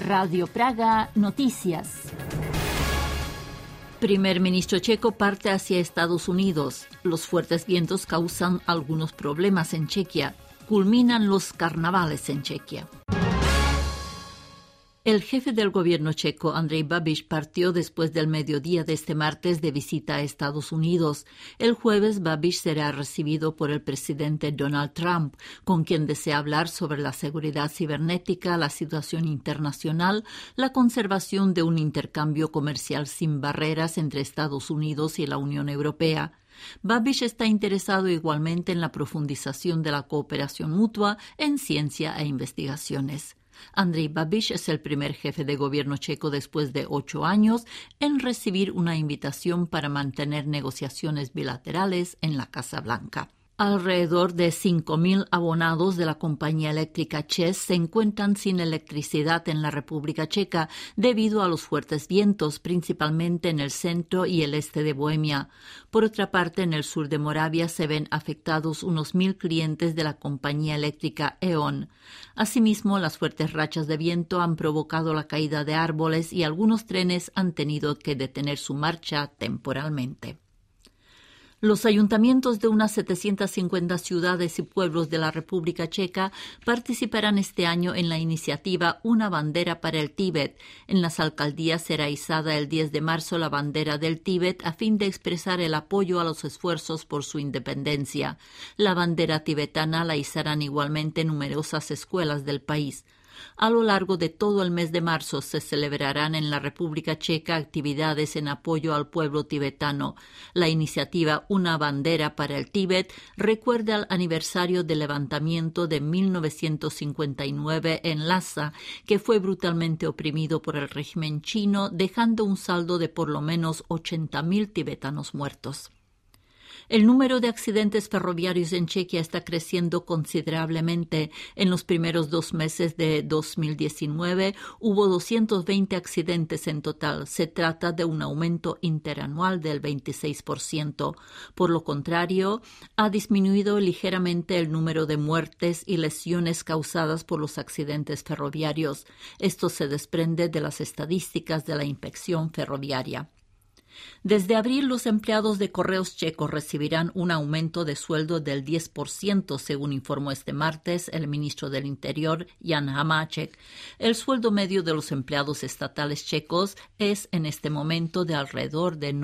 Radio Praga Noticias. Primer ministro checo parte hacia Estados Unidos. Los fuertes vientos causan algunos problemas en Chequia. Culminan los carnavales en Chequia. El jefe del gobierno checo, Andrej Babiš, partió después del mediodía de este martes de visita a Estados Unidos. El jueves, Babiš será recibido por el presidente Donald Trump, con quien desea hablar sobre la seguridad cibernética, la situación internacional, la conservación de un intercambio comercial sin barreras entre Estados Unidos y la Unión Europea. Babiš está interesado igualmente en la profundización de la cooperación mutua en ciencia e investigaciones. Andrej Babiš es el primer jefe de gobierno checo después de 8 años en recibir una invitación para mantener negociaciones bilaterales en la Casa Blanca. Alrededor de 5.000 abonados de la compañía eléctrica ČEZ se encuentran sin electricidad en la República Checa debido a los fuertes vientos, principalmente en el centro y el este de Bohemia. Por otra parte, en el sur de Moravia se ven afectados unos 1.000 clientes de la compañía eléctrica E.ON. Asimismo, las fuertes rachas de viento han provocado la caída de árboles y algunos trenes han tenido que detener su marcha temporalmente. Los ayuntamientos de unas 750 ciudades y pueblos de la República Checa participarán este año en la iniciativa Una bandera para el Tíbet. En las alcaldías será izada el 10 de marzo la bandera del Tíbet a fin de expresar el apoyo a los esfuerzos por su independencia. La bandera tibetana la izarán igualmente numerosas escuelas del país. A lo largo de todo el mes de marzo se celebrarán en la República Checa actividades en apoyo al pueblo tibetano. La iniciativa Una bandera para el Tíbet recuerda el aniversario del levantamiento de 1959 en Lhasa, que fue brutalmente oprimido por el régimen chino, dejando un saldo de por lo menos 80.000 tibetanos muertos. El número de accidentes ferroviarios en Chequia está creciendo considerablemente. En los primeros 2 meses de 2019 hubo 220 accidentes en total. Se trata de un aumento interanual del 26%. Por lo contrario, ha disminuido ligeramente el número de muertes y lesiones causadas por los accidentes ferroviarios. Esto se desprende de las estadísticas de la inspección ferroviaria. Desde abril, los empleados de Correos checos recibirán un aumento de sueldo del 10%, según informó este martes el ministro del Interior, Jan Hamáček. El sueldo medio de los empleados estatales checos es en este momento de alrededor de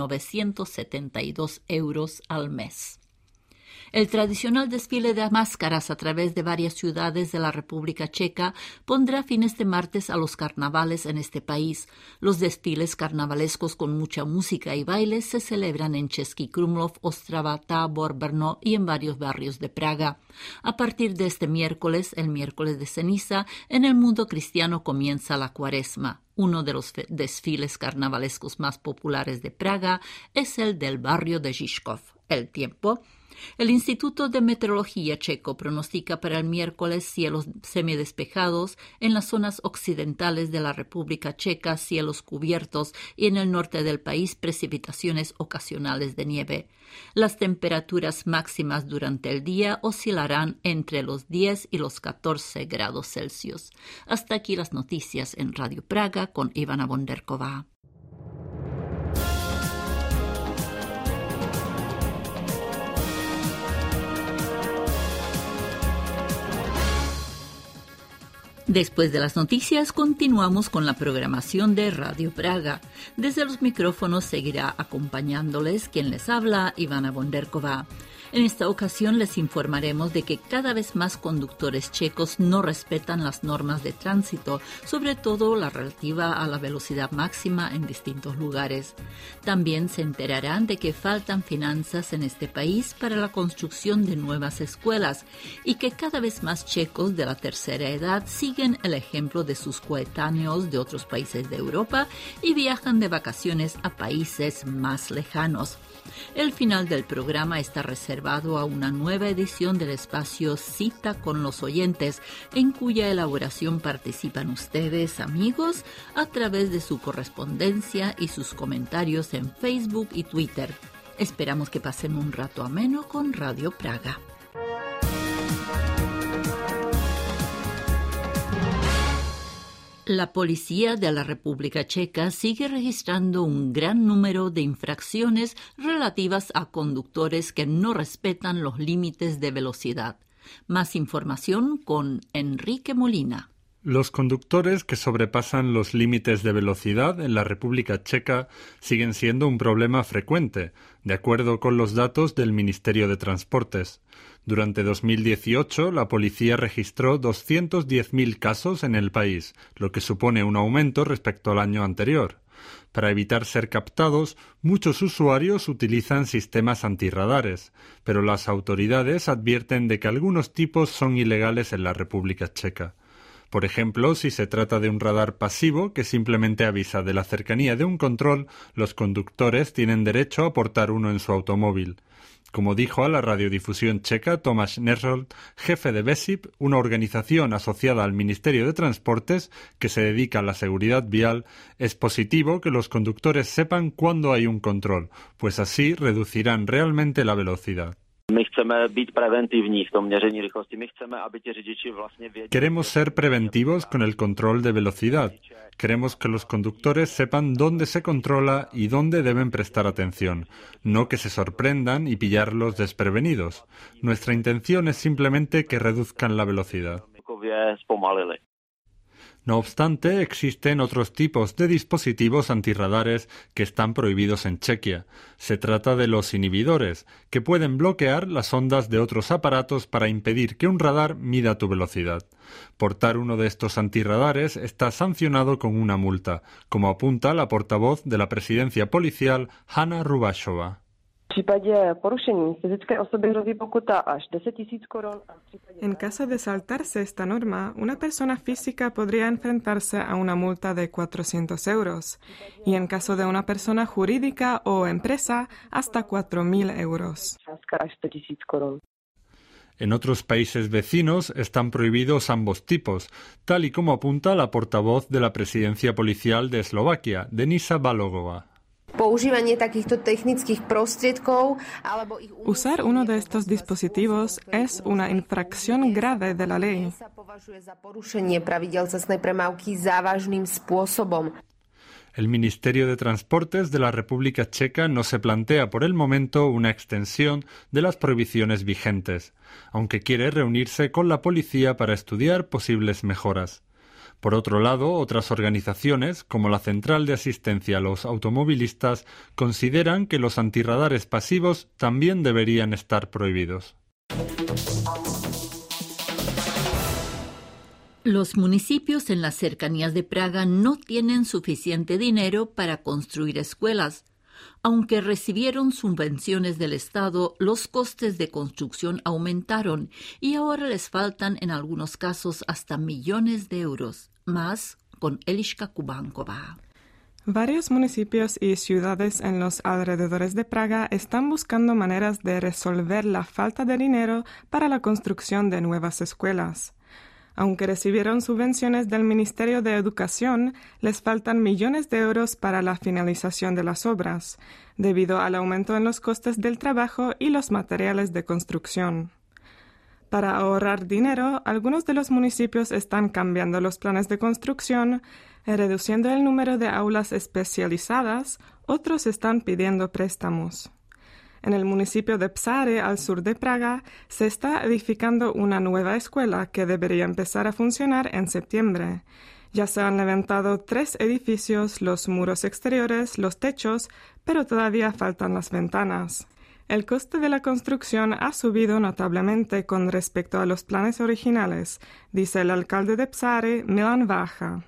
972 euros al mes. El tradicional desfile de máscaras a través de varias ciudades de la República Checa pondrá fin este martes a los carnavales en este país. Los desfiles carnavalescos con mucha música y bailes se celebran en Český Krumlov, Ostrava, Tábor, Brno y en varios barrios de Praga. A partir de este miércoles, el miércoles de ceniza, en el mundo cristiano comienza la Cuaresma. Uno de los desfiles carnavalescos más populares de Praga es el del barrio de Žižkov. El tiempo. El Instituto de Meteorología checo pronostica para el miércoles cielos semidespejados en las zonas occidentales de la República Checa, cielos cubiertos y en el norte del país precipitaciones ocasionales de nieve. Las temperaturas máximas durante el día oscilarán entre los 10 y los 14 grados Celsius. Hasta aquí las noticias en Radio Praga con Ivana Bonderková. Después de las noticias, continuamos con la programación de Radio Praga. Desde los micrófonos seguirá acompañándoles quien les habla, Ivana Bonderková. En esta ocasión les informaremos de que cada vez más conductores checos no respetan las normas de tránsito, sobre todo la relativa a la velocidad máxima en distintos lugares. También se enterarán de que faltan finanzas en este país para la construcción de nuevas escuelas y que cada vez más checos de la tercera edad siguen el ejemplo de sus coetáneos de otros países de Europa y viajan de vacaciones a países más lejanos. El final del programa está reservado a una nueva edición del espacio Cita con los oyentes, en cuya elaboración participan ustedes, amigos, a través de su correspondencia y sus comentarios en Facebook y Twitter. Esperamos que pasen un rato ameno con Radio Praga. La policía de la República Checa sigue registrando un gran número de infracciones relativas a conductores que no respetan los límites de velocidad. Más información con Enrique Molina. Los conductores que sobrepasan los límites de velocidad en la República Checa siguen siendo un problema frecuente, de acuerdo con los datos del Ministerio de Transportes. Durante 2018, la policía registró 210.000 casos en el país, lo que supone un aumento respecto al año anterior. Para evitar ser captados, muchos usuarios utilizan sistemas antirradares, pero las autoridades advierten de que algunos tipos son ilegales en la República Checa. Por ejemplo, si se trata de un radar pasivo que simplemente avisa de la cercanía de un control, los conductores tienen derecho a portar uno en su automóvil. Como dijo a la radiodifusión checa Tomáš Neřol, jefe de BESIP, una organización asociada al Ministerio de Transportes que se dedica a la seguridad vial, es positivo que los conductores sepan cuándo hay un control, pues así reducirán realmente la velocidad. Queremos ser preventivos con el control de velocidad. Queremos que los conductores sepan dónde se controla y dónde deben prestar atención, no que se sorprendan y pillarlos desprevenidos. Nuestra intención es simplemente que reduzcan la velocidad. No obstante, existen otros tipos de dispositivos antirradares que están prohibidos en Chequia. Se trata de los inhibidores, que pueden bloquear las ondas de otros aparatos para impedir que un radar mida tu velocidad. Portar uno de estos antirradares está sancionado con una multa, como apunta la portavoz de la presidencia policial, Hanna Rubášová. En caso de saltarse esta norma, una persona física podría enfrentarse a una multa de 400 euros y en caso de una persona jurídica o empresa, hasta 4.000 euros. En otros países vecinos están prohibidos ambos tipos, tal y como apunta la portavoz de la presidencia policial de Eslovaquia, Denisa Balogová. Usar uno de estos dispositivos es una infracción grave de la ley. El Ministerio de Transportes de la República Checa no se plantea por el momento una extensión de las prohibiciones vigentes, aunque quiere reunirse con la policía para estudiar posibles mejoras. Por otro lado, otras organizaciones, como la Central de Asistencia a los Automovilistas, consideran que los antirradares pasivos también deberían estar prohibidos. Los municipios en las cercanías de Praga no tienen suficiente dinero para construir escuelas. Aunque recibieron subvenciones del Estado, los costes de construcción aumentaron y ahora les faltan en algunos casos hasta millones de euros. Más con Eliška Kubankova. Varios municipios y ciudades en los alrededores de Praga están buscando maneras de resolver la falta de dinero para la construcción de nuevas escuelas. Aunque recibieron subvenciones del Ministerio de Educación, les faltan millones de euros para la finalización de las obras, debido al aumento en los costes del trabajo y los materiales de construcción. Para ahorrar dinero, algunos de los municipios están cambiando los planes de construcción, reduciendo el número de aulas especializadas, otros están pidiendo préstamos. En el municipio de Psary, al sur de Praga, se está edificando una nueva escuela que debería empezar a funcionar en septiembre. Ya se han levantado 3 edificios, los muros exteriores, los techos, pero todavía faltan las ventanas. El coste de la construcción ha subido notablemente con respecto a los planes originales, dice el alcalde de Psary, Milan Vácha.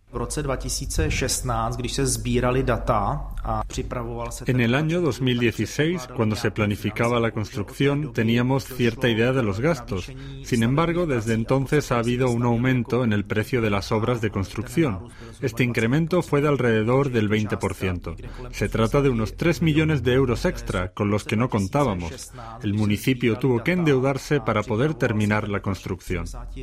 En el año 2016, cuando se planificaba la construcción, teníamos cierta idea de los gastos. Sin embargo, desde entonces ha habido un aumento en el precio de las obras de construcción. Este incremento fue de alrededor del 20%. Se trata de unos 3 millones de euros extra, con los que no contábamos. El municipio tuvo que endeudarse para poder terminar la construcción.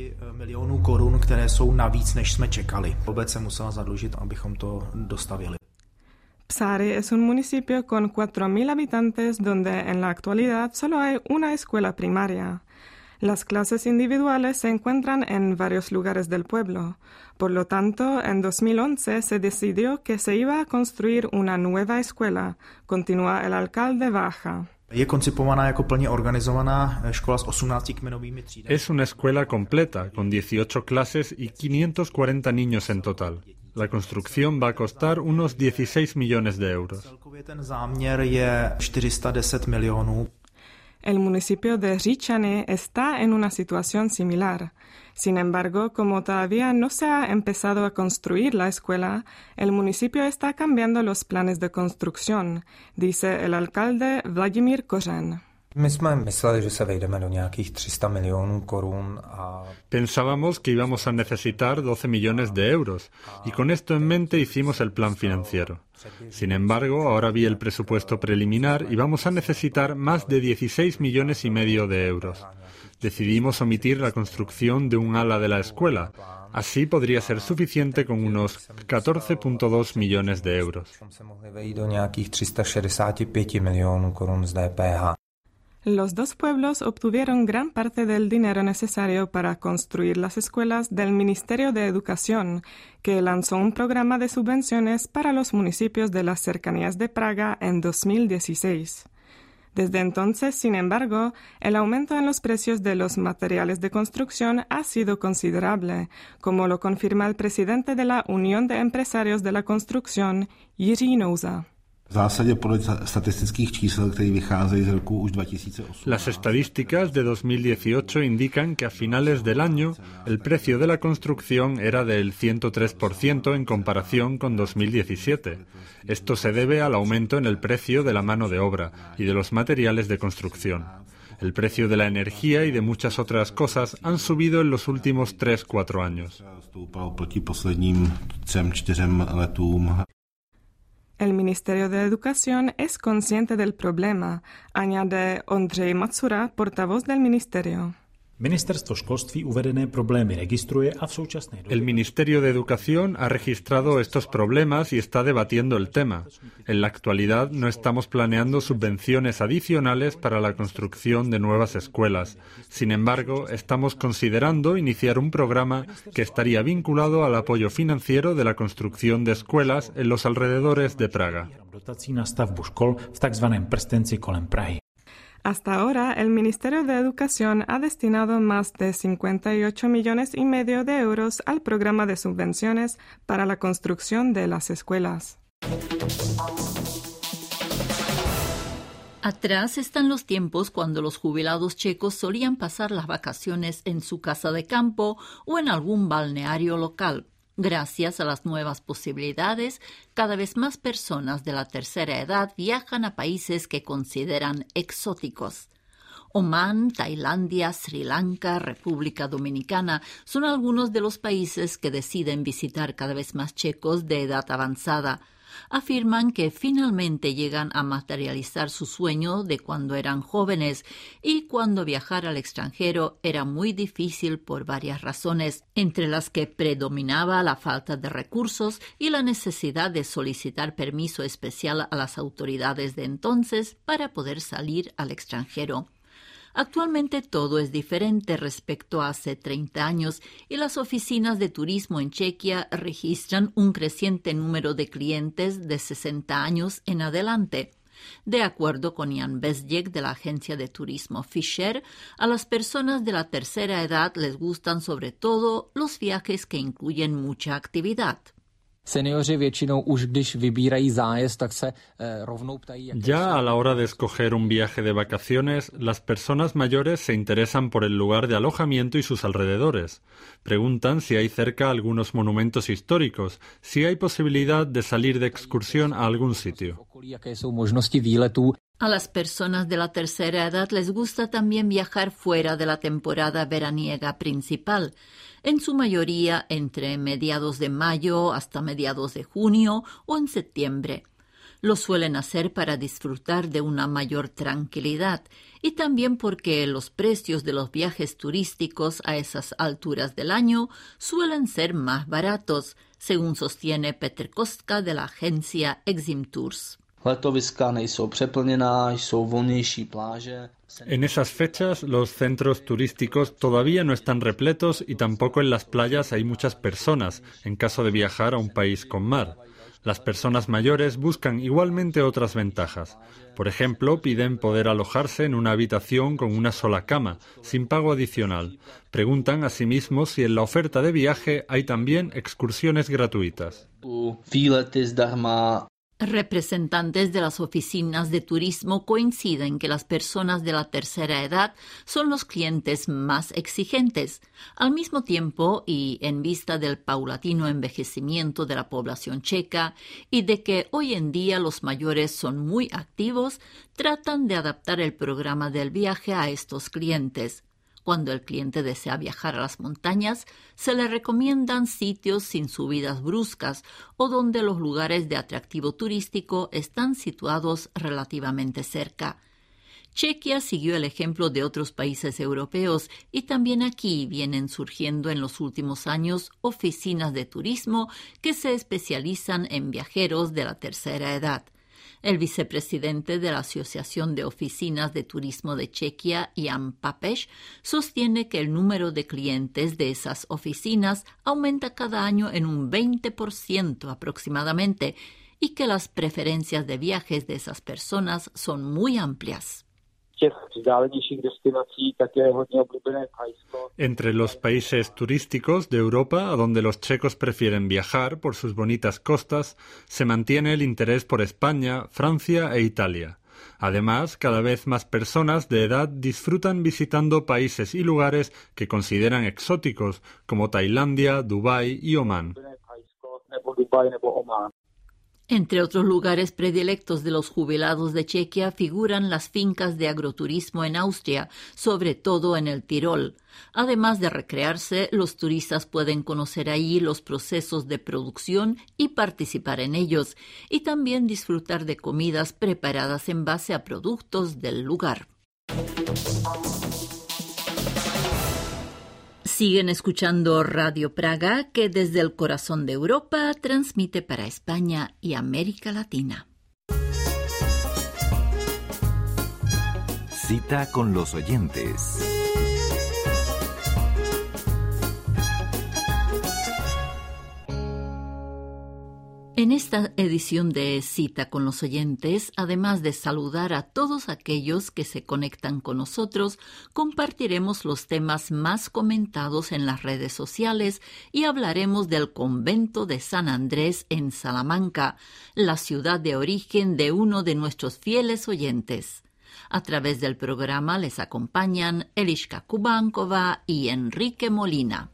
Psary es un municipio con 4.000 habitantes donde en la actualidad solo hay una escuela primaria. Las clases individuales se encuentran en varios lugares del pueblo. Por lo tanto, en 2011 se decidió que se iba a construir una nueva escuela, continúa el alcalde Vácha. Es una escuela completa, con 18 clases y 540 niños en total. La construcción va a costar unos 16 millones de euros. El municipio de Říčany está en una situación similar. Sin embargo, como todavía no se ha empezado a construir la escuela, el municipio está cambiando los planes de construcción, dice el alcalde Vladimír Kořen. Pensábamos que íbamos a necesitar 12 millones de euros y con esto en mente hicimos el plan financiero. Sin embargo, ahora vi el presupuesto preliminar y vamos a necesitar más de 16 millones y medio de euros. Decidimos omitir la construcción de un ala de la escuela. Así podría ser suficiente con unos 14,2 millones de euros. Los dos pueblos obtuvieron gran parte del dinero necesario para construir las escuelas del Ministerio de Educación, que lanzó un programa de subvenciones para los municipios de las cercanías de Praga en 2016. Desde entonces, sin embargo, el aumento en los precios de los materiales de construcción ha sido considerable, como lo confirma el presidente de la Unión de Empresarios de la Construcción, Jiří Nouza. Las estadísticas de 2018 indican que a finales del año el precio de la construcción era del 103% en comparación con 2017. Esto se debe al aumento en el precio de la mano de obra y de los materiales de construcción. El precio de la energía y de muchas otras cosas han subido en los últimos 3-4 años. El Ministerio de Educación es consciente del problema, añade Ondřej Macura, portavoz del ministerio. Ministerstvo školství uvedené problémy registruje a v současné době... El Ministerio de Educación ha registrado estos problemas y está debatiendo el tema. En la actualidad no estamos planeando subvenciones adicionales para la construcción de nuevas escuelas. Sin embargo, estamos considerando iniciar un programa que estaría vinculado al apoyo financiero de la construcción de escuelas en los alrededores de Praga. Dotací na stavbu škol v takzvaném prstenci kolem Prahy. Hasta ahora, el Ministerio de Educación ha destinado más de 58 millones y medio de euros al programa de subvenciones para la construcción de las escuelas. Atrás están los tiempos cuando los jubilados checos solían pasar las vacaciones en su casa de campo o en algún balneario local. Gracias a las nuevas posibilidades, cada vez más personas de la tercera edad viajan a países que consideran exóticos. Omán, Tailandia, Sri Lanka, República Dominicana son algunos de los países que deciden visitar cada vez más checos de edad avanzada. Afirman que finalmente llegan a materializar su sueño de cuando eran jóvenes y cuando viajar al extranjero era muy difícil por varias razones, entre las que predominaba la falta de recursos y la necesidad de solicitar permiso especial a las autoridades de entonces para poder salir al extranjero. Actualmente todo es diferente respecto a hace 30 años y las oficinas de turismo en Chequia registran un creciente número de clientes de 60 años en adelante. De acuerdo con Jan Bezděk de la agencia de turismo Fisher, a las personas de la tercera edad les gustan sobre todo los viajes que incluyen mucha actividad. Seniori většinou už když vybírají zájezd, tak se rovnou ptají... Ya a la hora de escoger un viaje de vacaciones, las personas mayores se interesan por el lugar de alojamiento y sus alrededores. Preguntan si hay cerca algunos monumentos históricos, si hay posibilidad de salir de excursión a algún sitio. Jaké jsou možnosti výletů. A las personas de la tercera edad les gusta también viajar fuera de la temporada veraniega principal, en su mayoría entre mediados de mayo hasta mediados de junio o en septiembre. Lo suelen hacer para disfrutar de una mayor tranquilidad y también porque los precios de los viajes turísticos a esas alturas del año suelen ser más baratos, según sostiene Petr Kostka de la agencia Exim Tours. Letoviska nejsou přeplněná, jsou volnější pláže. En esas fechas los centros turísticos todavía no están repletos y tampoco en las playas hay muchas personas, en caso de viajar a un país con mar. Las personas mayores buscan igualmente otras ventajas. Por ejemplo, piden poder alojarse en una habitación con una sola cama, sin pago adicional. Preguntan asimismo si en la oferta de viaje hay también excursiones gratuitas. Výlety zdarma. Representantes de las oficinas de turismo coinciden que las personas de la tercera edad son los clientes más exigentes. Al mismo tiempo, y en vista del paulatino envejecimiento de la población checa y de que hoy en día los mayores son muy activos, tratan de adaptar el programa del viaje a estos clientes. Cuando el cliente desea viajar a las montañas, se le recomiendan sitios sin subidas bruscas o donde los lugares de atractivo turístico están situados relativamente cerca. Chequia siguió el ejemplo de otros países europeos y también aquí vienen surgiendo en los últimos años oficinas de turismo que se especializan en viajeros de la tercera edad. El vicepresidente de la Asociación de Oficinas de Turismo de Chequia, Jan Papež, sostiene que el número de clientes de esas oficinas aumenta cada año en un 20% aproximadamente y que las preferencias de viajes de esas personas son muy amplias. Entre los países turísticos de Europa a donde los checos prefieren viajar por sus bonitas costas, se mantiene el interés por España, Francia e Italia. Además, cada vez más personas de edad disfrutan visitando países y lugares que consideran exóticos, como Tailandia, Dubái y Omán. Entre otros lugares predilectos de los jubilados de Chequia figuran las fincas de agroturismo en Austria, sobre todo en el Tirol. Además de recrearse, los turistas pueden conocer allí los procesos de producción y participar en ellos, y también disfrutar de comidas preparadas en base a productos del lugar. Siguen escuchando Radio Praga, que desde el corazón de Europa transmite para España y América Latina. Cita con los oyentes. En esta edición de Cita con los oyentes, además de saludar a todos aquellos que se conectan con nosotros, compartiremos los temas más comentados en las redes sociales y hablaremos del convento de San Andrés en Salamanca, la ciudad de origen de uno de nuestros fieles oyentes. A través del programa les acompañan Eliška Kubankova y Enrique Molina.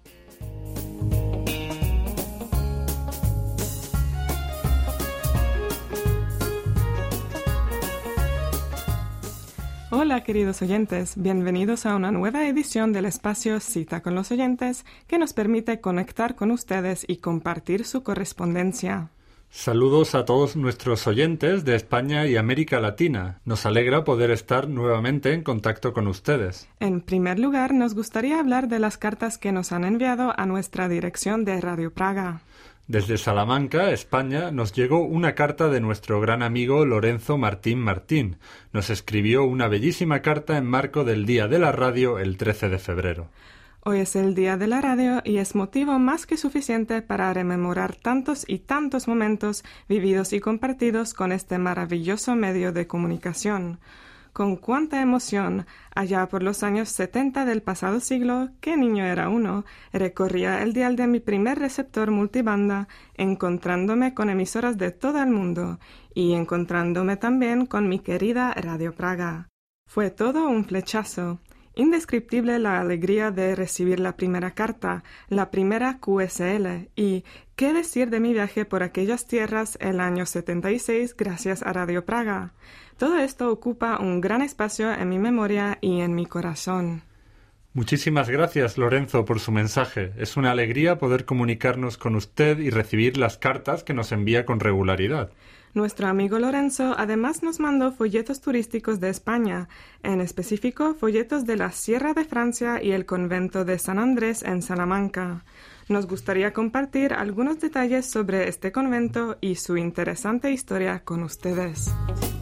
Hola queridos oyentes, bienvenidos a una nueva edición del espacio Cita con los oyentes que nos permite conectar con ustedes y compartir su correspondencia. Saludos a todos nuestros oyentes de España y América Latina. Nos alegra poder estar nuevamente en contacto con ustedes. En primer lugar, nos gustaría hablar de las cartas que nos han enviado a nuestra dirección de Radio Praga. Desde Salamanca, España, nos llegó una carta de nuestro gran amigo Lorenzo Martín Martín. Nos escribió una bellísima carta en marco del Día de la Radio el 13 de febrero. Hoy es el Día de la Radio y es motivo más que suficiente para rememorar tantos y tantos momentos vividos y compartidos con este maravilloso medio de comunicación. Con cuánta emoción, allá por los años 70 del pasado siglo, qué niño era uno, recorría el dial de mi primer receptor multibanda, encontrándome con emisoras de todo el mundo y encontrándome también con mi querida Radio Praga. Fue todo un flechazo. Indescriptible la alegría de recibir la primera carta, la primera QSL, y qué decir de mi viaje por aquellas tierras el año 76 gracias a Radio Praga. Todo esto ocupa un gran espacio en mi memoria y en mi corazón. Muchísimas gracias, Lorenzo, por su mensaje. Es una alegría poder comunicarnos con usted y recibir las cartas que nos envía con regularidad. Nuestro amigo Lorenzo además nos mandó folletos turísticos de España, en específico folletos de la Sierra de Francia y el convento de San Andrés en Salamanca. Nos gustaría compartir algunos detalles sobre este convento y su interesante historia con ustedes.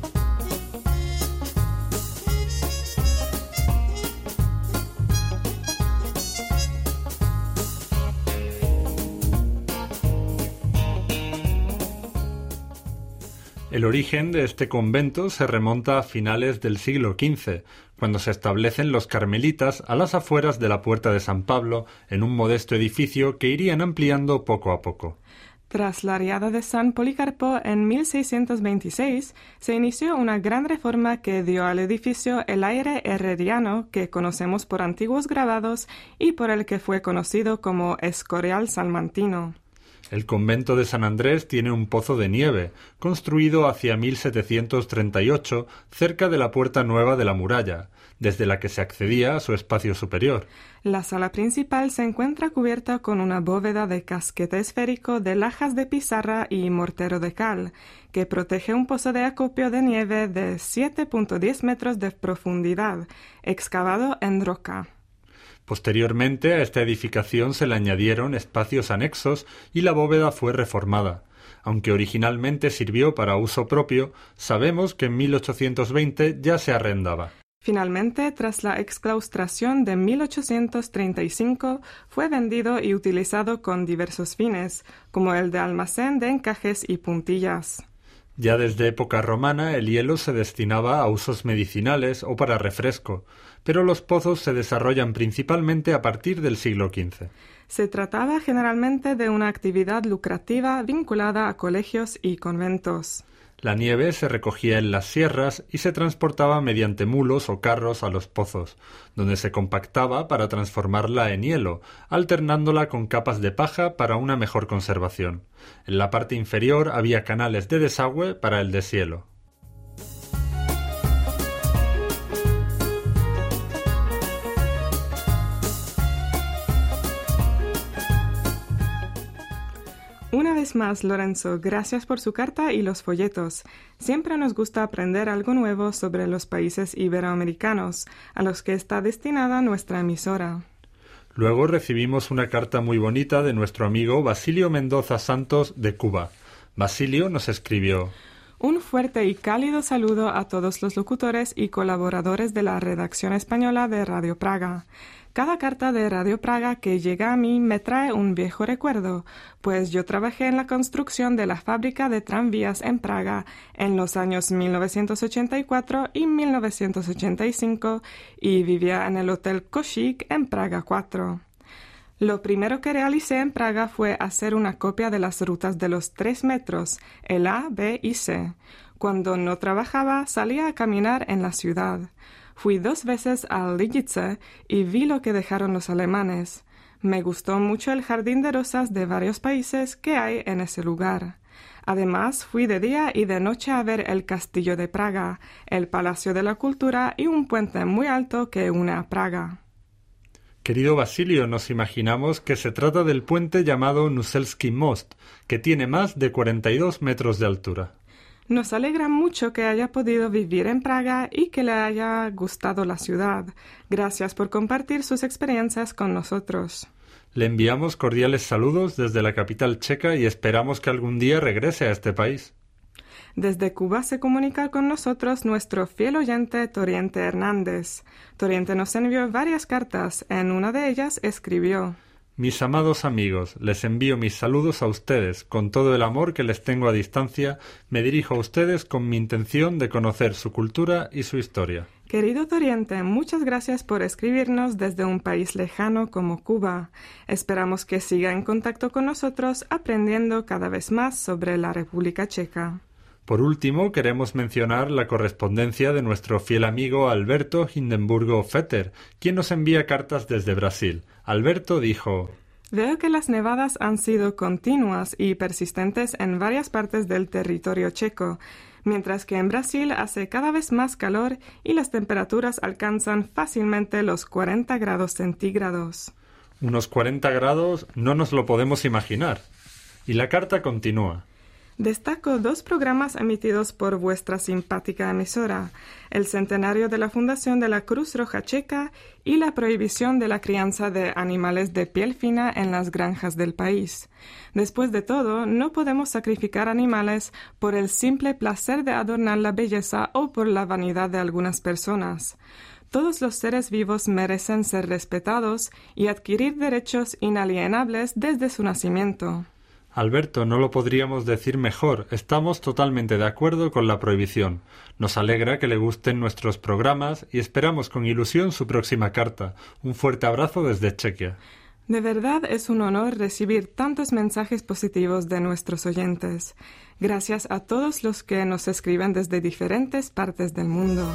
El origen de este convento se remonta a finales del siglo XV, cuando se establecen los carmelitas a las afueras de la Puerta de San Pablo en un modesto edificio que irían ampliando poco a poco. Tras la riada de San Policarpo en 1626, se inició una gran reforma que dio al edificio el aire herreriano que conocemos por antiguos grabados y por el que fue conocido como Escorial salmantino. El convento de San Andrés tiene un pozo de nieve, construido hacia 1738, cerca de la Puerta Nueva de la Muralla, desde la que se accedía a su espacio superior. La sala principal se encuentra cubierta con una bóveda de casquete esférico de lajas de pizarra y mortero de cal, que protege un pozo de acopio de nieve de 7.10 metros de profundidad, excavado en roca. Posteriormente a esta edificación se le añadieron espacios anexos y la bóveda fue reformada. Aunque originalmente sirvió para uso propio, sabemos que en 1820 ya se arrendaba. Finalmente, tras la exclaustración de 1835, fue vendido y utilizado con diversos fines, como el de almacén de encajes y puntillas. Ya desde época romana el hielo se destinaba a usos medicinales o para refresco, pero los pozos se desarrollan principalmente a partir del siglo XV. Se trataba generalmente de una actividad lucrativa vinculada a colegios y conventos. La nieve se recogía en las sierras y se transportaba mediante mulos o carros a los pozos, donde se compactaba para transformarla en hielo, alternándola con capas de paja para una mejor conservación. En la parte inferior había canales de desagüe para el deshielo. Una vez más, Lorenzo, gracias por su carta y los folletos. Siempre nos gusta aprender algo nuevo sobre los países iberoamericanos, a los que está destinada nuestra emisora. Luego recibimos una carta muy bonita de nuestro amigo Basilio Mendoza Santos de Cuba. Basilio nos escribió: Un fuerte y cálido saludo a todos los locutores y colaboradores de la redacción española de Radio Praga. Cada carta de Radio Praga que llega a mí me trae un viejo recuerdo, pues yo trabajé en la construcción de la fábrica de tranvías en Praga en los años 1984 y 1985 y vivía en el Hotel Košík en Praga 4. Lo primero que realicé en Praga fue hacer una copia de las rutas de los 3 metros, el A, B y C. Cuando no trabajaba, salía a caminar en la ciudad. Fui 2 veces a Lidice y vi lo que dejaron los alemanes. Me gustó mucho el jardín de rosas de varios países que hay en ese lugar. Además, fui de día y de noche a ver el Castillo de Praga, el Palacio de la Cultura y un puente muy alto que une a Praga. Querido Basilio, nos imaginamos que se trata del puente llamado Nuselski Most, que tiene más de 42 metros de altura. Nos alegra mucho que haya podido vivir en Praga y que le haya gustado la ciudad. Gracias por compartir sus experiencias con nosotros. Le enviamos cordiales saludos desde la capital checa y esperamos que algún día regrese a este país. Desde Cuba se comunica con nosotros nuestro fiel oyente Toriente Hernández. Toriente nos envió varias cartas. En una de ellas escribió: Mis amados amigos, les envío mis saludos a ustedes. Con todo el amor que les tengo a distancia, me dirijo a ustedes con mi intención de conocer su cultura y su historia. Querido Toriente, muchas gracias por escribirnos desde un país lejano como Cuba. Esperamos que siga en contacto con nosotros, aprendiendo cada vez más sobre la República Checa. Por último, queremos mencionar la correspondencia de nuestro fiel amigo Alberto Hindenburgo Fetter, quien nos envía cartas desde Brasil. Alberto dijo: Veo que las nevadas han sido continuas y persistentes en varias partes del territorio checo, mientras que en Brasil hace cada vez más calor y las temperaturas alcanzan fácilmente los 40 grados centígrados. Unos 40 grados no nos lo podemos imaginar. Y la carta continúa: Destaco 2 programas emitidos por vuestra simpática emisora: el centenario de la fundación de la Cruz Roja Checa y la prohibición de la crianza de animales de piel fina en las granjas del país. Después de todo, no podemos sacrificar animales por el simple placer de adornar la belleza o por la vanidad de algunas personas. Todos los seres vivos merecen ser respetados y adquirir derechos inalienables desde su nacimiento. Alberto, no lo podríamos decir mejor. Estamos totalmente de acuerdo con la prohibición. Nos alegra que le gusten nuestros programas y esperamos con ilusión su próxima carta. Un fuerte abrazo desde Chequia. De verdad es un honor recibir tantos mensajes positivos de nuestros oyentes. Gracias a todos los que nos escriben desde diferentes partes del mundo.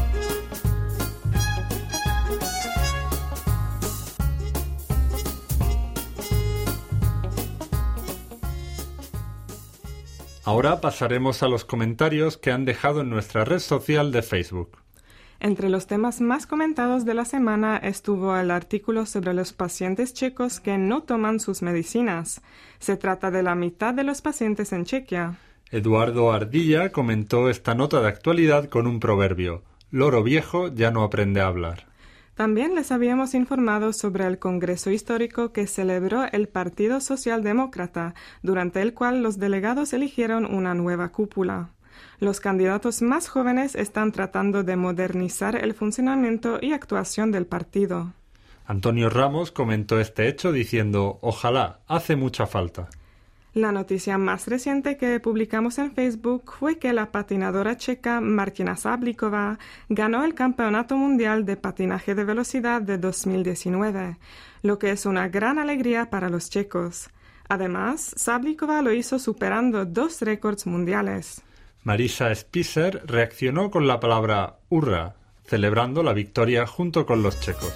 Ahora pasaremos a los comentarios que han dejado en nuestra red social de Facebook. Entre los temas más comentados de la semana estuvo el artículo sobre los pacientes checos que no toman sus medicinas. Se trata de la mitad de los pacientes en Chequia. Eduardo Ardilla comentó esta nota de actualidad con un proverbio: loro viejo ya no aprende a hablar. También les habíamos informado sobre el Congreso Histórico que celebró el Partido Socialdemócrata, durante el cual los delegados eligieron una nueva cúpula. Los candidatos más jóvenes están tratando de modernizar el funcionamiento y actuación del partido. Antonio Ramos comentó este hecho diciendo: ojalá, hace mucha falta. La noticia más reciente que publicamos en Facebook fue que la patinadora checa Martina Sablikova ganó el Campeonato Mundial de Patinaje de Velocidad de 2019, lo que es una gran alegría para los checos. Además, Sablikova lo hizo superando 2 récords mundiales. Marisa Spicer reaccionó con la palabra hurra, celebrando la victoria junto con los checos.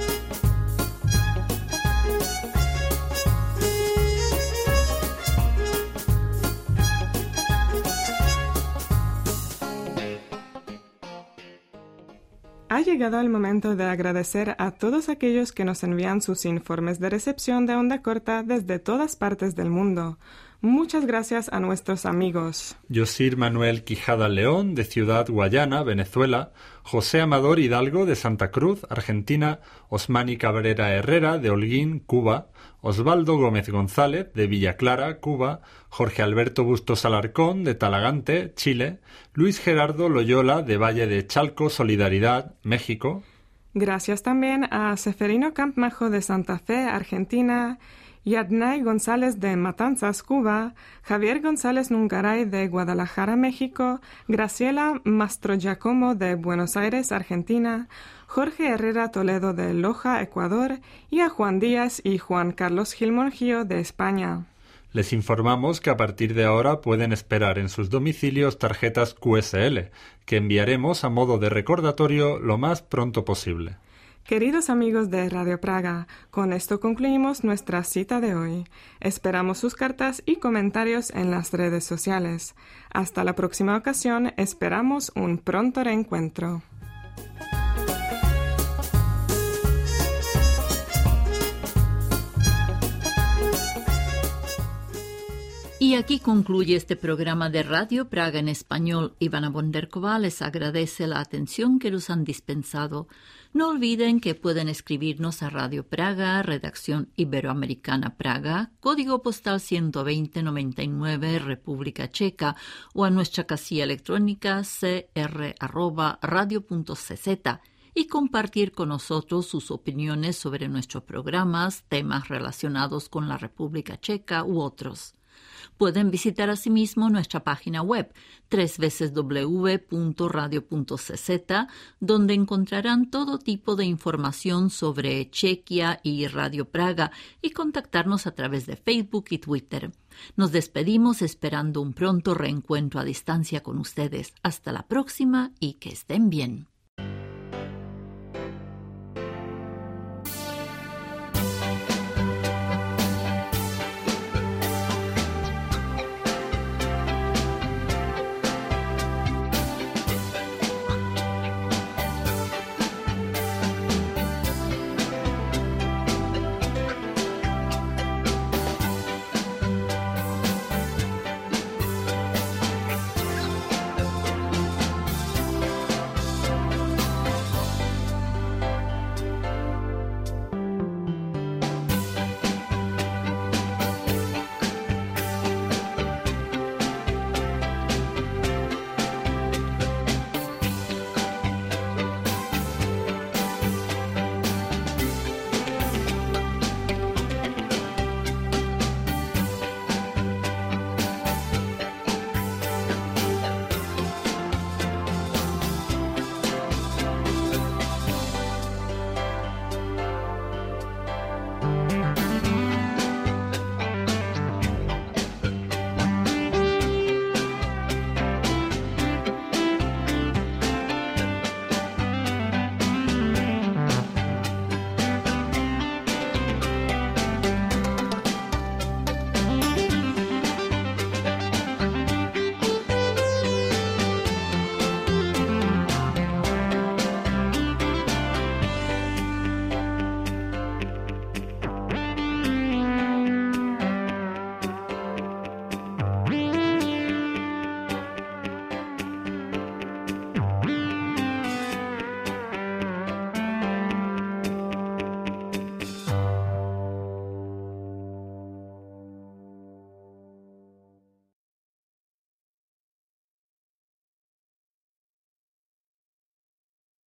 Ha llegado el momento de agradecer a todos aquellos que nos envían sus informes de recepción de onda corta desde todas partes del mundo. Muchas gracias a nuestros amigos Yosir Manuel Quijada León, de Ciudad Guayana, Venezuela; José Amador Hidalgo, de Santa Cruz, Argentina; Osmani Cabrera Herrera, de Holguín, Cuba; Osvaldo Gómez González, de Villa Clara, Cuba; Jorge Alberto Bustos Alarcón, de Talagante, Chile; Luis Gerardo Loyola, de Valle de Chalco, Solidaridad, México. Gracias también a Seferino Campmajo, de Santa Fe, Argentina; Yadnay González, de Matanzas, Cuba; Javier González Nungaray, de Guadalajara, México; Graciela Mastro Giacomo, de Buenos Aires, Argentina; Jorge Herrera Toledo, de Loja, Ecuador; y a Juan Díaz y Juan Carlos Gil Monjío, de España. Les informamos que a partir de ahora pueden esperar en sus domicilios tarjetas QSL, que enviaremos a modo de recordatorio lo más pronto posible. Queridos amigos de Radio Praga, con esto concluimos nuestra cita de hoy. Esperamos sus cartas y comentarios en las redes sociales. Hasta la próxima ocasión, esperamos un pronto reencuentro. Y aquí concluye este programa de Radio Praga en español. Ivana Bonderkova les agradece la atención que nos han dispensado. No olviden que pueden escribirnos a Radio Praga, Redacción Iberoamericana Praga, Código Postal 12099, República Checa, o a nuestra casilla electrónica cr@radio.cz, y compartir con nosotros sus opiniones sobre nuestros programas, temas relacionados con la República Checa u otros. Pueden visitar asimismo nuestra página web www.radio.cz, donde encontrarán todo tipo de información sobre Chequia y Radio Praga, y contactarnos a través de Facebook y Twitter. Nos despedimos esperando un pronto reencuentro a distancia con ustedes. Hasta la próxima y que estén bien.